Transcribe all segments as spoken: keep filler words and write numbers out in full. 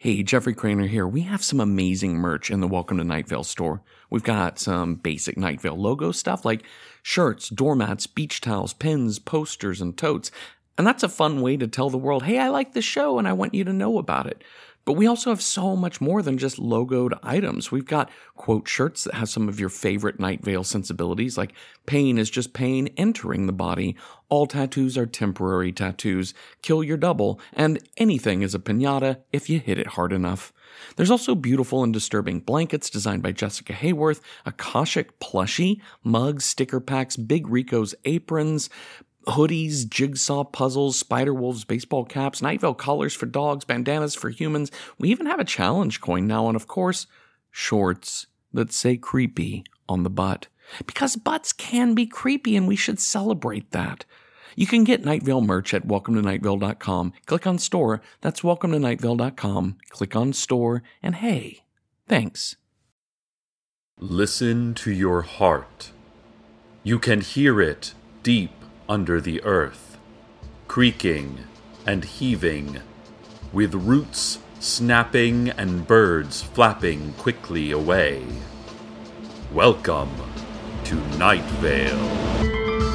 Hey, Jeffrey Craner here. We have some amazing merch in the Welcome to Night Vale store. We've got some basic Night Vale logo stuff like shirts, doormats, beach towels, pins, posters, and totes. And that's a fun way to tell the world, hey, I like this show and I want you to know about it. But we also have so much more than just logoed items. We've got quote shirts that have some of your favorite Night Vale sensibilities, like pain is just pain entering the body, all tattoos are temporary tattoos, kill your double, and anything is a piñata if you hit it hard enough. There's also beautiful and disturbing blankets designed by Jessica Hayworth, a Koshek plushie, mugs, sticker packs, Big Rico's aprons, hoodies, jigsaw puzzles, Spider-Wolves baseball caps, Night Vale collars for dogs, bandanas for humans. We even have a challenge coin now, and of course, shorts that say creepy on the butt. Because butts can be creepy, and we should celebrate that. You can get Night Vale merch at welcome to night vale dot com. Click on store. That's welcome to night vale dot com. Click on store, and hey, thanks. Listen to your heart. You can hear it deep under the earth, creaking and heaving, with roots snapping and birds flapping quickly away. Welcome to Night Vale.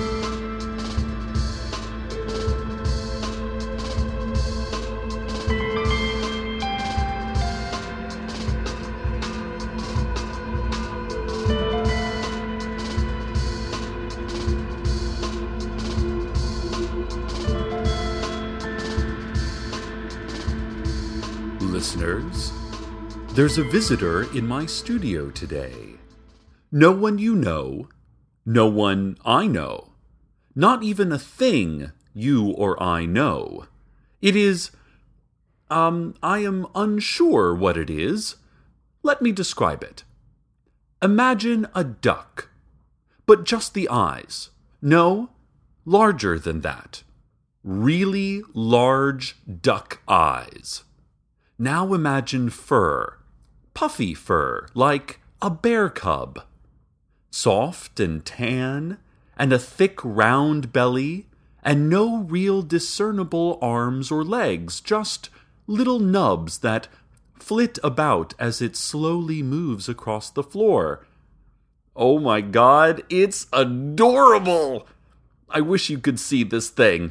Listeners, there's a visitor in my studio today. No one you know, no one I know, not even a thing you or I know. It is, um, I am unsure what it is. Let me describe it. Imagine a duck, but just the eyes. No, larger than that. Really large duck eyes. Now imagine fur, puffy fur, like a bear cub. Soft and tan, and a thick round belly, and no real discernible arms or legs, just little nubs that flit about as it slowly moves across the floor. Oh my God, it's adorable! I wish you could see this thing.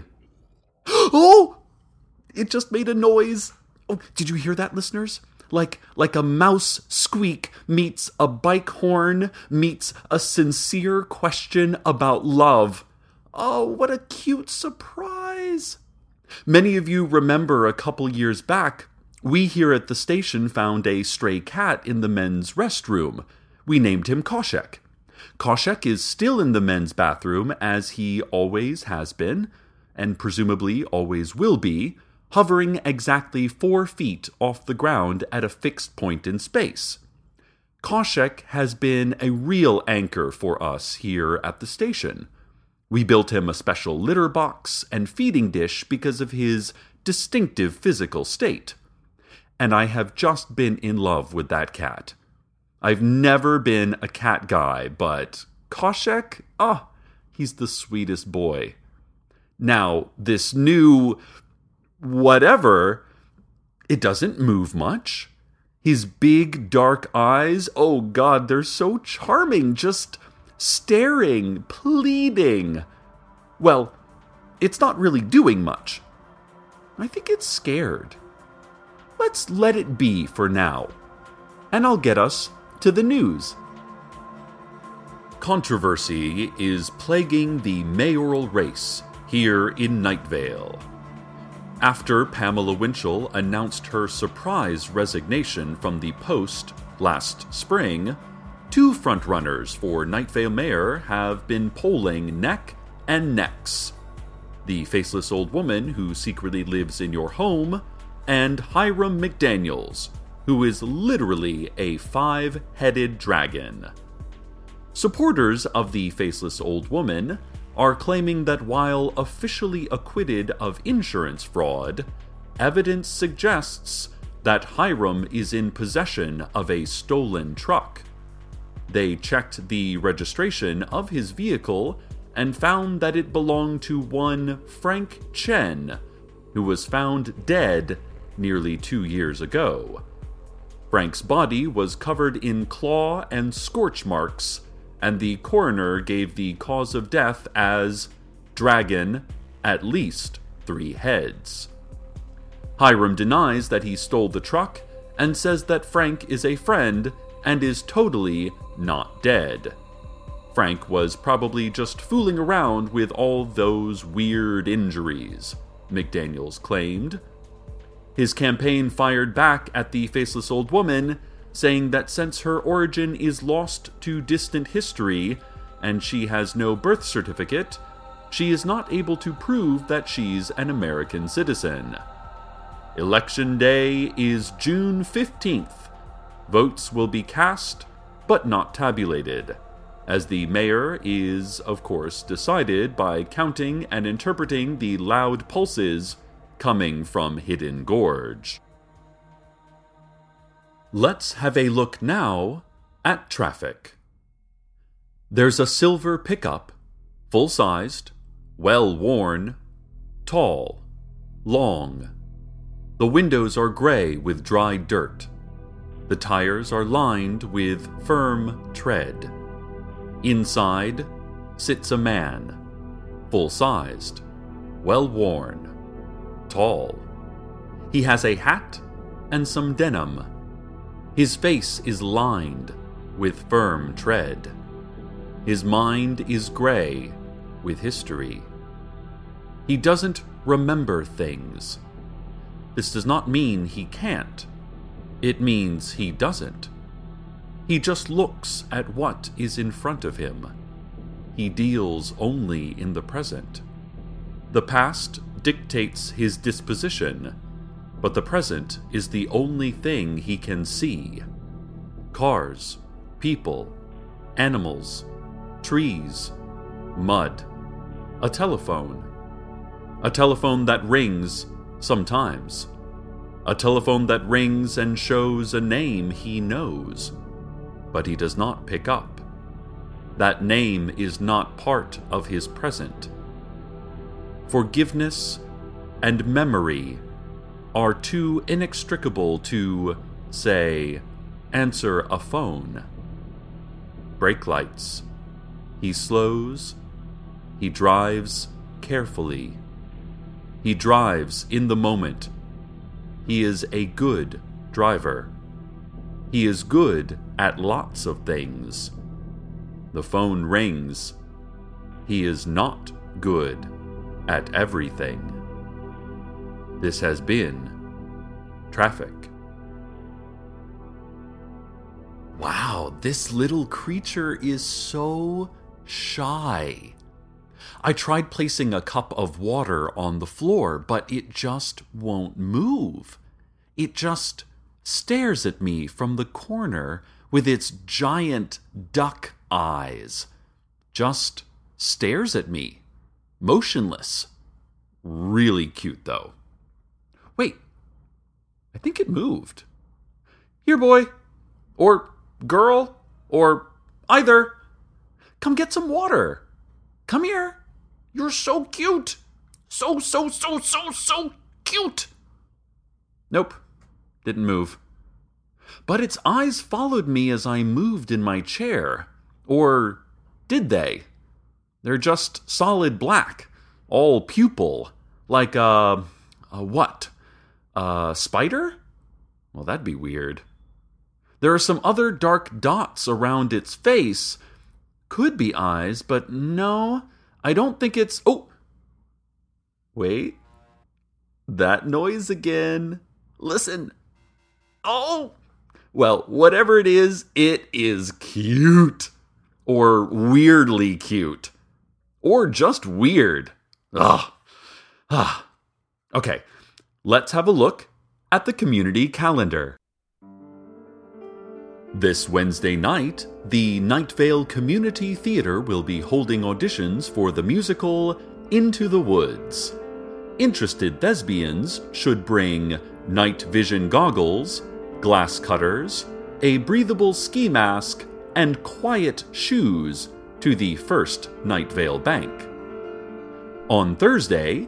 Oh! It just made a noise. Oh, did you hear that, listeners? Like like a mouse squeak meets a bike horn meets a sincere question about love. Oh, what a cute surprise. Many of you remember a couple years back, we here at the station found a stray cat in the men's restroom. We named him Koshek. Koshek is still in the men's bathroom, as he always has been, and presumably always will be, hovering exactly four feet off the ground at a fixed point in space. Koshek has been a real anchor for us here at the station. We built him a special litter box and feeding dish because of his distinctive physical state. And I have just been in love with that cat. I've never been a cat guy, but Koshek, ah, he's the sweetest boy. Now, this new whatever, it doesn't move much. His big dark eyes, oh God, they're so charming, just staring, pleading. Well, it's not really doing much. I think it's scared. Let's let it be for now, and I'll get us to the news. Controversy is plaguing the mayoral race here in Night Vale. After Pamela Winchell announced her surprise resignation from the post last spring, two frontrunners for Night Vale mayor have been polling neck and necks. The faceless old woman who secretly lives in your home, and Hiram McDaniels, who is literally a five-headed dragon. Supporters of the faceless old woman are claiming that while officially acquitted of insurance fraud, evidence suggests that Hiram is in possession of a stolen truck. They checked the registration of his vehicle and found that it belonged to one Frank Chen, who was found dead nearly two years ago. Frank's body was covered in claw and scorch marks, and the coroner gave the cause of death as dragon, at least three heads. Hiram denies that he stole the truck and says that Frank is a friend and is totally not dead. Frank was probably just fooling around with all those weird injuries, McDaniels claimed. His campaign fired back at the faceless old woman, saying that since her origin is lost to distant history and she has no birth certificate, she is not able to prove that she's an American citizen. Election Day is June fifteenth. Votes will be cast, but not tabulated, as the mayor is, of course, decided by counting and interpreting the loud pulses coming from Hidden Gorge. Let's have a look now at traffic. There's a silver pickup, full-sized, well-worn, tall, long. The windows are gray with dry dirt. The tires are lined with firm tread. Inside sits a man, full-sized, well-worn, tall. He has a hat and some denim. His face is lined with firm tread. His mind is gray with history. He doesn't remember things. This does not mean he can't. It means he doesn't. He just looks at what is in front of him. He deals only in the present. The past dictates his disposition, but the present is the only thing he can see. Cars, people, animals, trees, mud, a telephone. A telephone that rings sometimes. A telephone that rings and shows a name he knows, but he does not pick up. That name is not part of his present. Forgiveness and memory are too inextricable to, say, answer a phone. Brake lights. He slows. He drives carefully. He drives in the moment. He is a good driver. He is good at lots of things. The phone rings. He is not good at everything. This has been Traffic. Wow, this little creature is so shy. I tried placing a cup of water on the floor, but it just won't move. It just stares at me from the corner with its giant duck eyes. Just stares at me, motionless. Really cute, though. Wait, I think it moved. Here, boy, or girl, or either. Come get some water. Come here. You're so cute. So, so, so, so, so cute. Nope, didn't move. But its eyes followed me as I moved in my chair. Or did they? They're just solid black, all pupil, like a, a what? A spider? Well, that'd be weird. There are some other dark dots around its face. Could be eyes, but no, I don't think it's... Oh! Wait. That noise again. Listen. Oh! Well, whatever it is, it is cute. Or weirdly cute. Or just weird. Ugh. Ah. Okay, let's have a look at the community calendar. This Wednesday night, the Night Vale Community Theater will be holding auditions for the musical Into the Woods. Interested thespians should bring night vision goggles, glass cutters, a breathable ski mask, and quiet shoes to the First Night Vale Bank. On Thursday,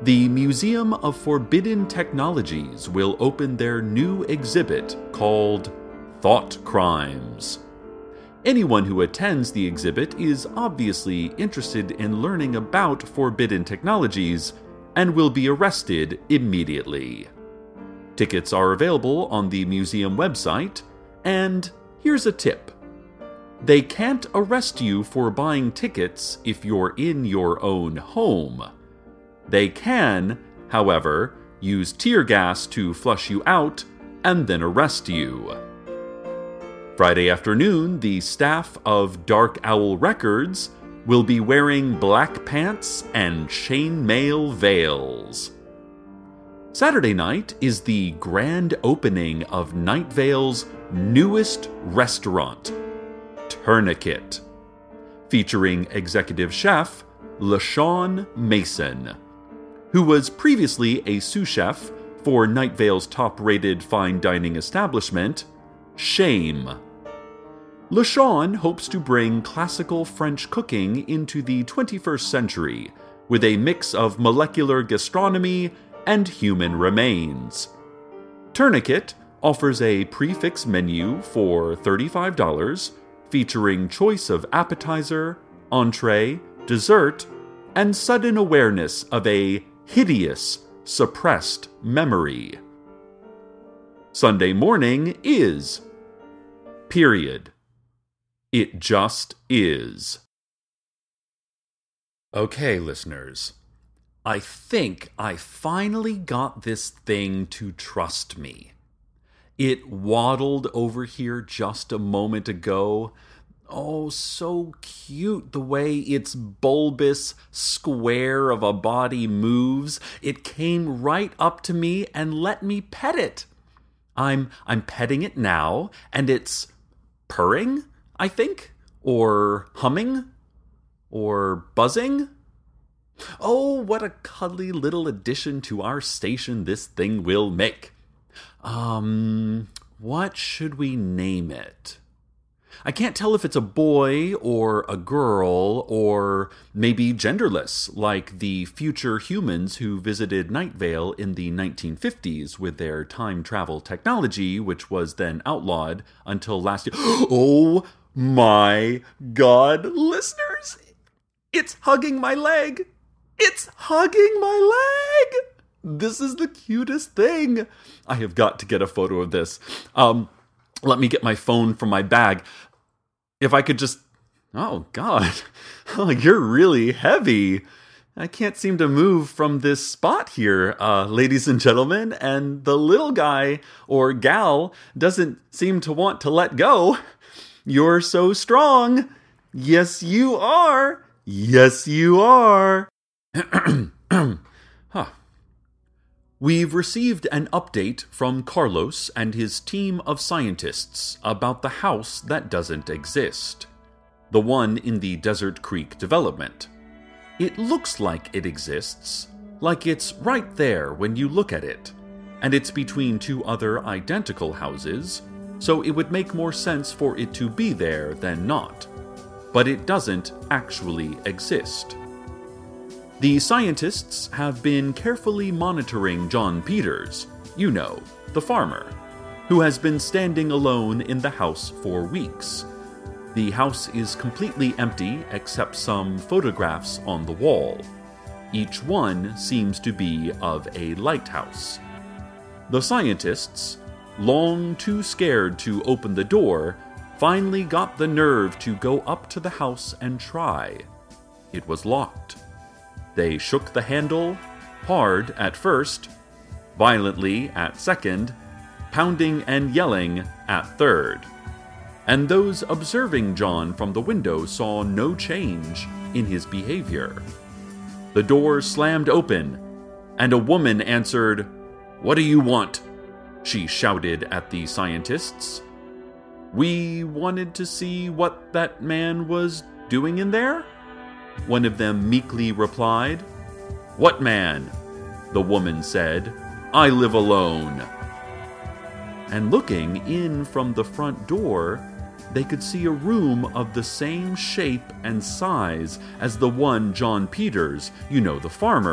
The Museum of Forbidden Technologies will open their new exhibit called Thought Crimes. Anyone who attends the exhibit is obviously interested in learning about forbidden technologies and will be arrested immediately. Tickets are available on the museum website, and here's a tip. They can't arrest you for buying tickets if you're in your own home. They can, however, use tear gas to flush you out and then arrest you. Friday afternoon, the staff of Dark Owl Records will be wearing black pants and chainmail veils. Saturday night is the grand opening of Night Vale's newest restaurant, Tourniquet, featuring executive chef LaShawn Mason, who was previously a sous chef for Night Vale's top-rated fine dining establishment, Shame. LaShawn hopes to bring classical French cooking into the twenty-first century with a mix of molecular gastronomy and human remains. Tourniquet offers a prix-fixe menu for thirty-five dollars, featuring choice of appetizer, entree, dessert, and sudden awareness of a hideous, suppressed memory. Sunday morning is. Period. It just is. Okay, listeners. I think I finally got this thing to trust me. It waddled over here just a moment ago. Oh, so cute the way its bulbous square of a body moves. It came right up to me and let me pet it. I'm I'm petting it now, and it's purring, I think, or humming, or buzzing. Oh, what a cuddly little addition to our station this thing will make. Um, what should we name it? I can't tell if it's a boy or a girl or maybe genderless, like the future humans who visited Night Vale in the nineteen fifties with their time travel technology, which was then outlawed until last year. Oh my God, listeners! It's hugging my leg! It's hugging my leg! This is the cutest thing. I have got to get a photo of this. Um, let me get my phone from my bag. If I could just... Oh, God. Oh, you're really heavy. I can't seem to move from this spot here, uh, ladies and gentlemen, and the little guy or gal doesn't seem to want to let go. You're so strong. Yes, you are. Yes, you are. huh. We've received an update from Carlos and his team of scientists about the house that doesn't exist. The one in the Desert Creek development. It looks like it exists, like it's right there when you look at it, and it's between two other identical houses, so it would make more sense for it to be there than not. But it doesn't actually exist. The scientists have been carefully monitoring John Peters, you know, the farmer, who has been standing alone in the house for weeks. The house is completely empty except some photographs on the wall. Each one seems to be of a lighthouse. The scientists, long too scared to open the door, finally got the nerve to go up to the house and try. It was locked. They shook the handle, hard at first, violently at second, pounding and yelling at third. And those observing John from the window saw no change in his behavior. The door slammed open, and a woman answered, "What do you want?" she shouted at the scientists. "We wanted to see what that man was doing in there?" One of them meekly replied. "What man?" the woman said. "I live alone." And looking in from the front door, they could see a room of the same shape and size as the one John Peters, you know, the farmer,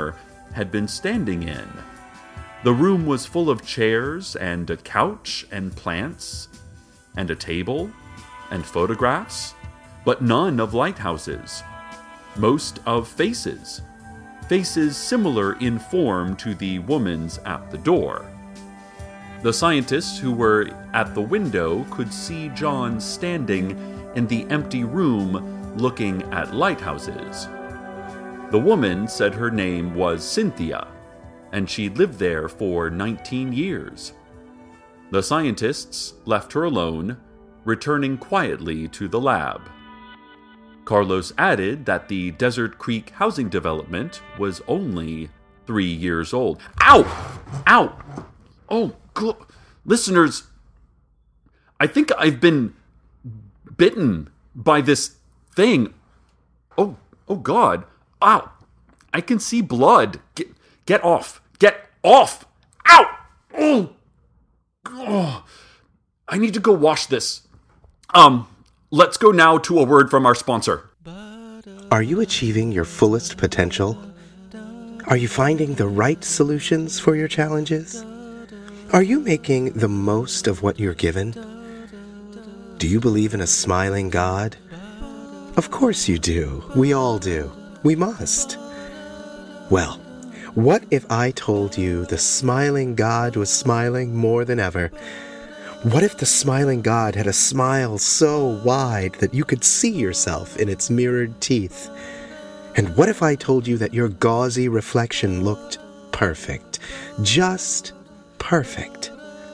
had been standing in. The room was full of chairs and a couch and plants and a table and photographs, but none of lighthouses. Most of faces, faces similar in form to the woman's at the door. The scientists who were at the window could see John standing in the empty room looking at lighthouses. The woman said her name was Cynthia, and she'd lived there for nineteen years. The scientists left her alone, returning quietly to the lab. Carlos added that the Desert Creek housing development was only three years old. Ow! Ow! Oh, good. Listeners, I think I've been bitten by this thing. Oh, oh God. Ow! I can see blood. Get, get off. Get off! Ow! Oh! Oh! I need to go wash this. Um, let's go now to a word from our sponsor. Are you achieving your fullest potential? Are you finding the right solutions for your challenges? Are you making the most of what you're given? Do you believe in a smiling God? Of course you do. We all do. We must. Well, what if I told you the smiling God was smiling more than ever? What if the smiling God had a smile so wide that you could see yourself in its mirrored teeth? And what if I told you that your gauzy reflection looked perfect? Just perfect.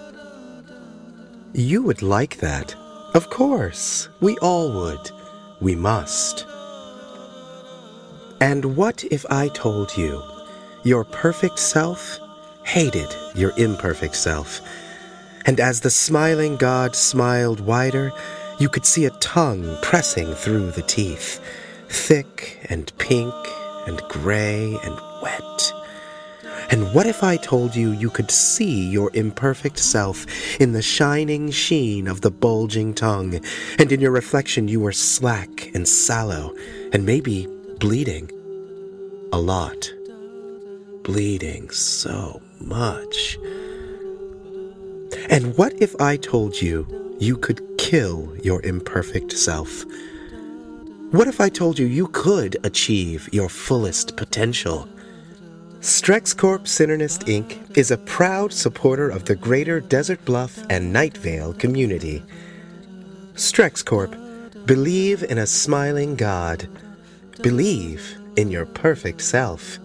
You would like that. Of course. We all would. We must. And what if I told you your perfect self hated your imperfect self? And as the smiling God smiled wider, you could see a tongue pressing through the teeth, thick and pink and gray and wet. And what if I told you you could see your imperfect self in the shining sheen of the bulging tongue, and in your reflection you were slack and sallow, and maybe bleeding a lot, bleeding so much? And what if I told you you could kill your imperfect self? What if I told you you could achieve your fullest potential? StrexCorp Synernist Incorporated is a proud supporter of the greater Desert Bluff and Night Vale community. StrexCorp, believe in a smiling God. Believe in your perfect self.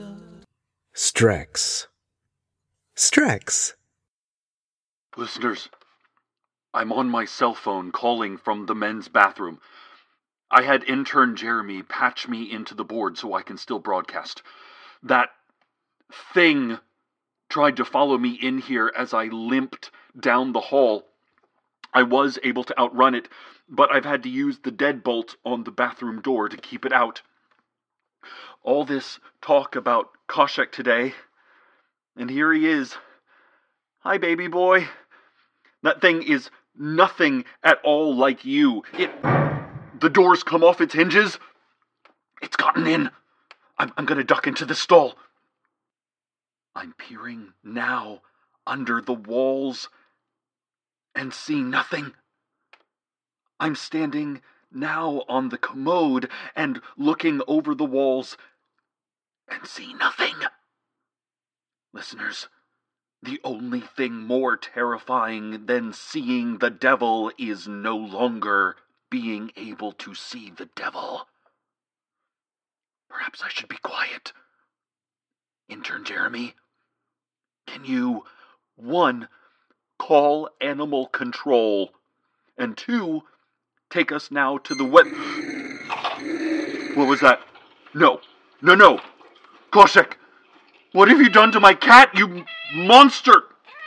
Strex. Strex. Listeners, I'm on my cell phone calling from the men's bathroom. I had intern Jeremy patch me into the board so I can still broadcast. That thing tried to follow me in here as I limped down the hall. I was able to outrun it, but I've had to use the deadbolt on the bathroom door to keep it out. All this talk about Koshek today, and here he is. Hi, baby boy. That thing is nothing at all like you. It... The door's come off its hinges. It's gotten in. I'm, I'm gonna duck into the stall. I'm peering now under the walls and see nothing. I'm standing now on the commode and looking over the walls and see nothing. Listeners, the only thing more terrifying than seeing the devil is no longer being able to see the devil. Perhaps I should be quiet. Intern Jeremy, can you, one, call animal control, and two, take us now to the web... What was that? No, no, no. Koshek, what have you done to my cat, you monster?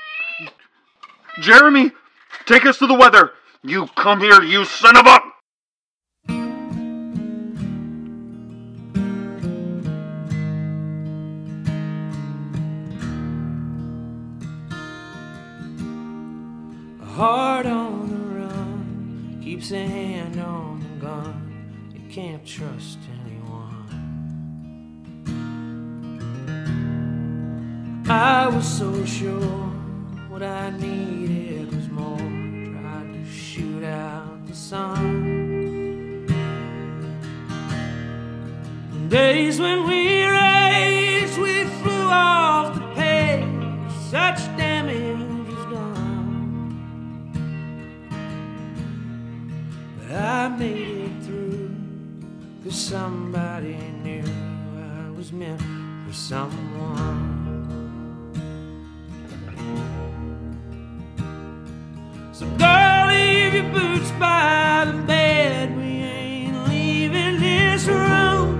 Jeremy, take us to the weather. You come here, you son of a... Heart on the run, keeps a hand on the gun. You can't trust anyone. I was so sure what I needed was more. Tried to shoot out the sun. Days when we raged, we flew off the page. Such damage was done. But I made it through, 'cause somebody knew I was meant for someone. So girl, leave your boots by the bed. We ain't leaving this room.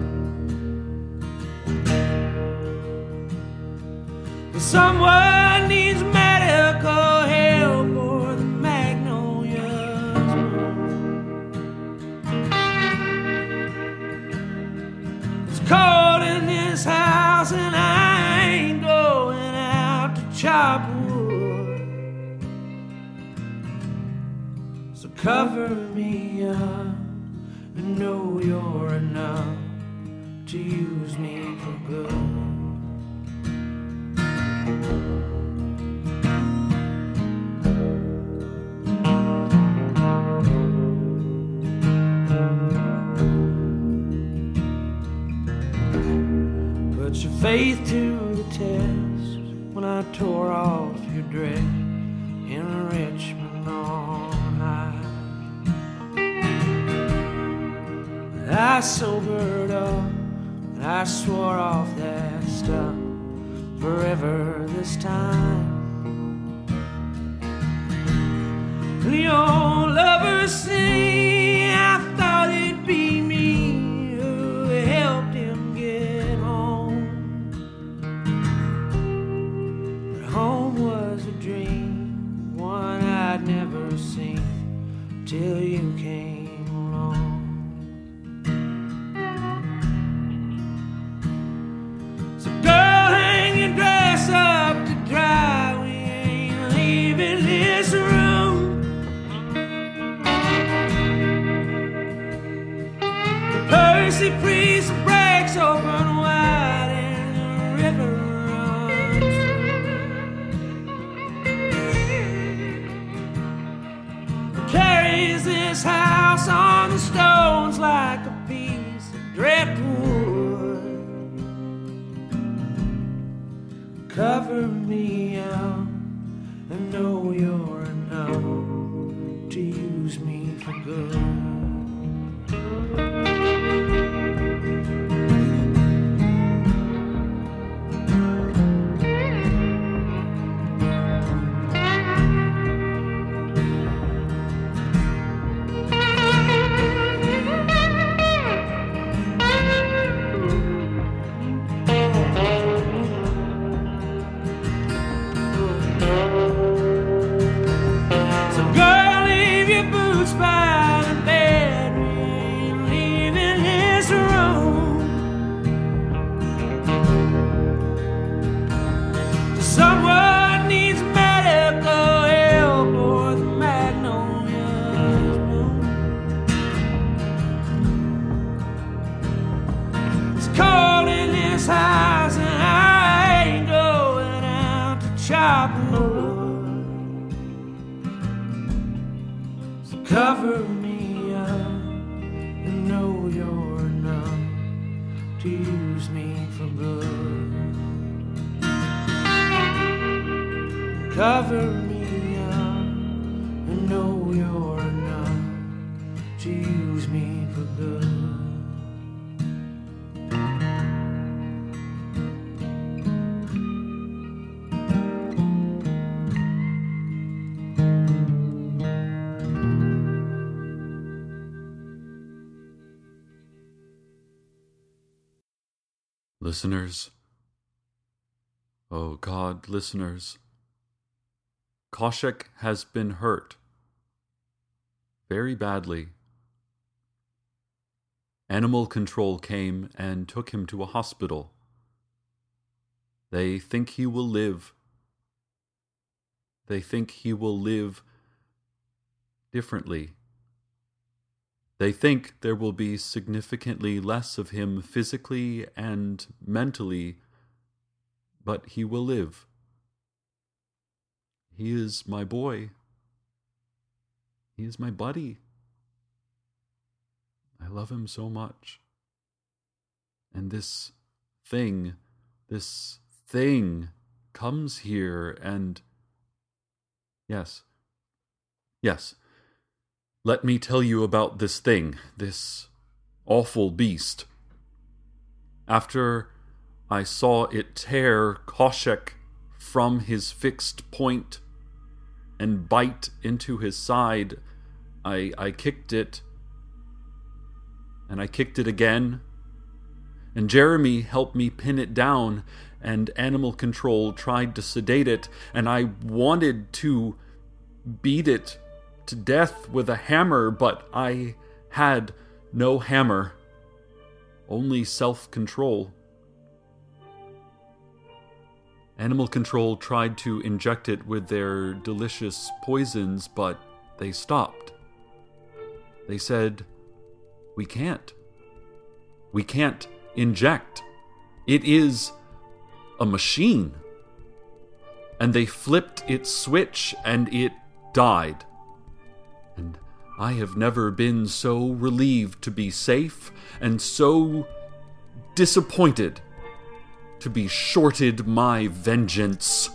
Someone needs medical help or the magnolias bloom. It's cold in this house and I ain't going out to chop wood. So cover me up and know you're enough to use me for good. Put your faith to the test when I tore off your dress in Richmond on high. I sobered up and I swore off that stuff forever this time. The old lovers sing, I thought it'd be me who helped him get home. But home was a dream, one I'd never seen till you came along. So girl, hang your dress up to dry. We ain't leaving this room. The Percy Priest breaks open wide and the river runs through. Carries this house on the stones like a piece of driftwood. Cover me up and know you're enough to use me for good. Someone needs medical help or the magnolias bloom. It's cold in this house and I ain't going out to chop wood. So cover me up and know you're enough to use me for good. Cover me up and know you're enough to use me for good. Listeners, oh God, listeners, Kaushik has been hurt very badly. Animal control came and took him to a hospital. They think he will live. They think he will live differently. They think there will be significantly less of him physically and mentally but he will live. He is my boy. He is my buddy. I love him so much. And this thing, this thing comes here and... Yes. Yes. Let me tell you about this thing, this awful beast. After I saw it tear Koshek from his fixed point and bite into his side, I, I kicked it, and I kicked it again, and Jeremy helped me pin it down, and Animal Control tried to sedate it, and I wanted to beat it to death with a hammer, but I had no hammer, only self-control. Animal Control tried to inject it with their delicious poisons, but they stopped. They said, "We can't. We can't inject. It is a machine." And they flipped its switch and it died. And I have never been so relieved to be safe and so disappointed to be shorted my vengeance.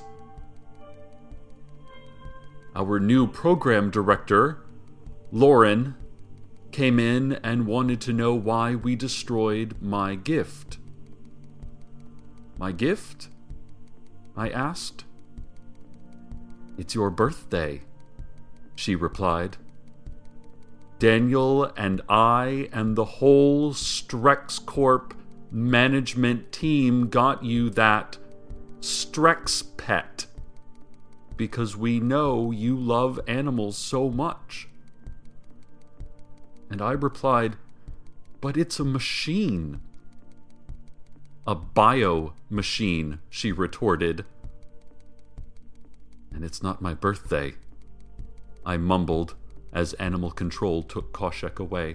Our new program director, Lauren, came in and wanted to know why we destroyed my gift. My gift? I asked. "It's your birthday," she replied. "Daniel and I and the whole Strex Corp management team got you that Strex pet because we know you love animals so much." And I replied, "But it's a machine." "A bio machine," she retorted. "And it's not my birthday," I mumbled as Animal Control took Koshek away.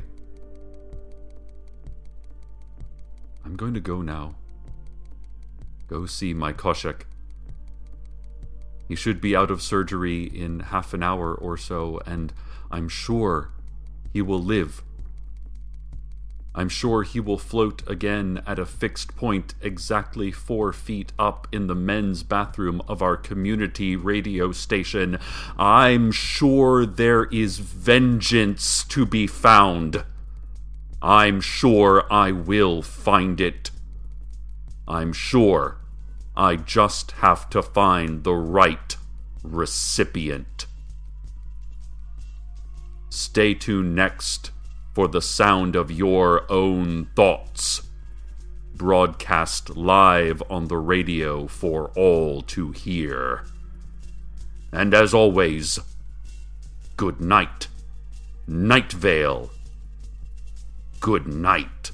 "I'm going to go now. Go see my Koshek. He should be out of surgery in half an hour or so, and I'm sure he will live. I'm sure he will float again at a fixed point exactly four feet up in the men's bathroom of our community radio station. I'm sure there is vengeance to be found. I'm sure I will find it. I'm sure I just have to find the right recipient." Stay tuned next for the sound of your own thoughts, broadcast live on the radio for all to hear. And as always, good night, Night Vale. Good night.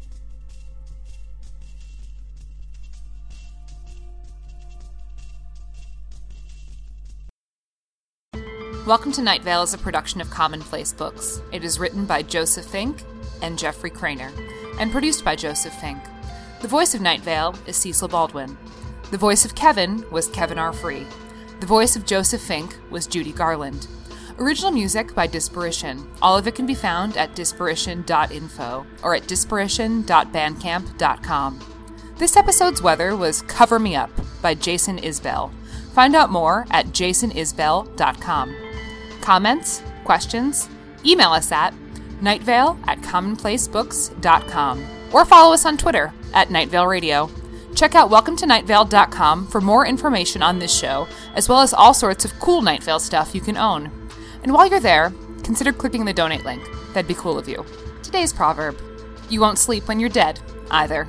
Welcome to Night Vale is a production of Commonplace Books. It is written by Joseph Fink and Jeffrey Craner, and produced by Joseph Fink. The voice of Night Vale is Cecil Baldwin. The voice of Kevin was Kevin R. Free. The voice of Joseph Fink was Judy Garland. Original music by Disparition. All of it can be found at disparition dot info or at disparition dot bandcamp dot com. This episode's weather was Cover Me Up by Jason Isbell. Find out more at jason isbell dot com. Comments? Questions? Email us at nightvale at commonplacebooks dot com or follow us on Twitter at Nightvale Radio. Check out welcome to night vale dot com for more information on this show, as well as all sorts of cool Night Vale stuff you can own. And while you're there, consider clicking the donate link. That'd be cool of you. Today's proverb: you won't sleep when you're dead, either.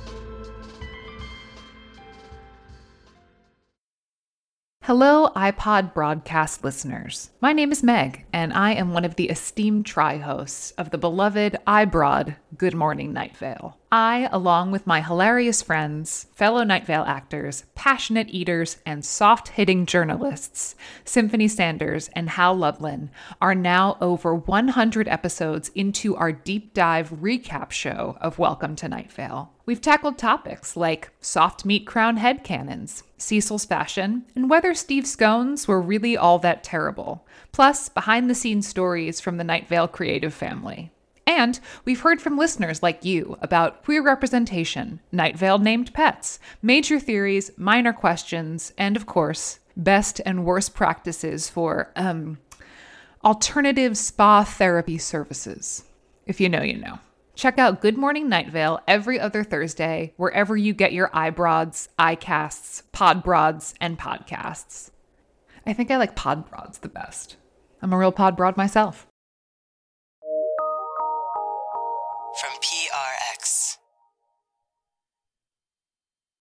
Hello, iPod broadcast listeners. My name is Meg, and I am one of the esteemed tri-hosts of the beloved iBroad Good Morning Night Vale. I, along with my hilarious friends, fellow Night Vale actors, passionate eaters, and soft-hitting journalists, Symphony Sanders and Hal Lublin, are now over one hundred episodes into our deep dive recap show of Welcome to Night Vale. We've tackled topics like soft meat crown headcanons, Cecil's fashion, and whether Steve scones were really all that terrible, plus behind-the-scenes stories from the Night Vale creative family. And we've heard from listeners like you about queer representation, Night Vale named pets, major theories, minor questions, and of course, best and worst practices for, um, alternative spa therapy services. If you know, you know. Check out Good Morning Night Vale every other Thursday, wherever you get your iBroads, iCasts, Podbroads, and podcasts. I think I like Podbroads the best. I'm a real Podbroad myself.